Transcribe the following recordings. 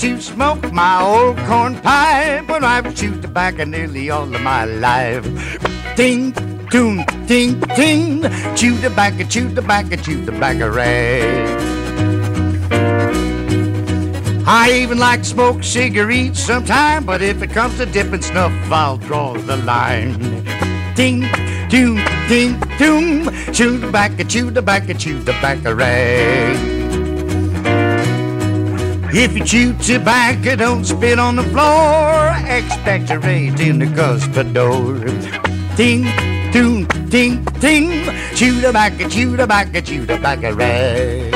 to smoke my old corn pipe when I've chewed tobacco nearly all of my life. Ting, toom, ting, ting, chew tobacco, chew tobacco, chew tobacco rag. I even like to smoke cigarettes sometime, but if it comes to dipping snuff, I'll draw the line. Ting, toom, ting, toom, chew tobacco, chew tobacco, chew tobacco rag. If you chew tobacco, don't spit on the floor, expectorate in the cuspidor. Ting, toom, ting, ting, chew tobacco, chew tobacco, chew tobacco rag.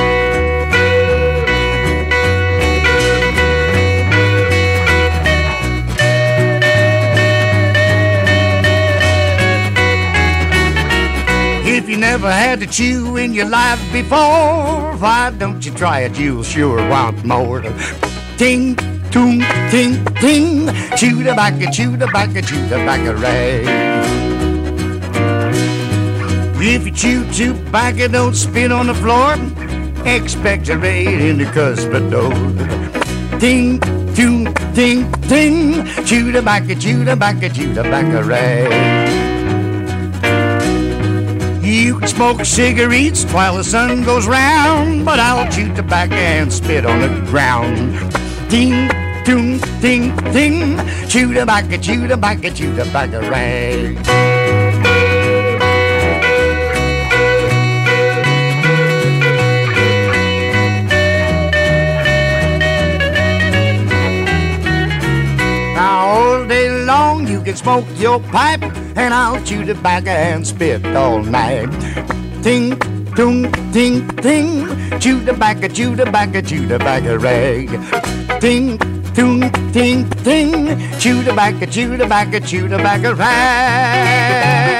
If you never had to chew in your life before, why don't you try it? You'll sure want more. Ting, toom, ting, ting, chew tobacco, chew tobacco, chew tobacco rag. If you chew tobacco, don't spit on the floor, expectorate in the cuspidor. Ting, toom, ting, ting, chew tobacco, chew tobacco, chew tobacco rag. You can smoke cigarettes while the sun goes round, but I'll chew tobacco and spit on the ground. Ting, toom, ting, ting, chew tobacco, chew tobacco, chew tobacco rag. Now all day long you can smoke your pipe, and I'll chew tobacco and spit all night. Ting, toom, ting, ting, chew tobacco, chew tobacco, chew tobacco rag. Ting, toom, ting, ting, chew tobacco, chew tobacco, chew tobacco rag.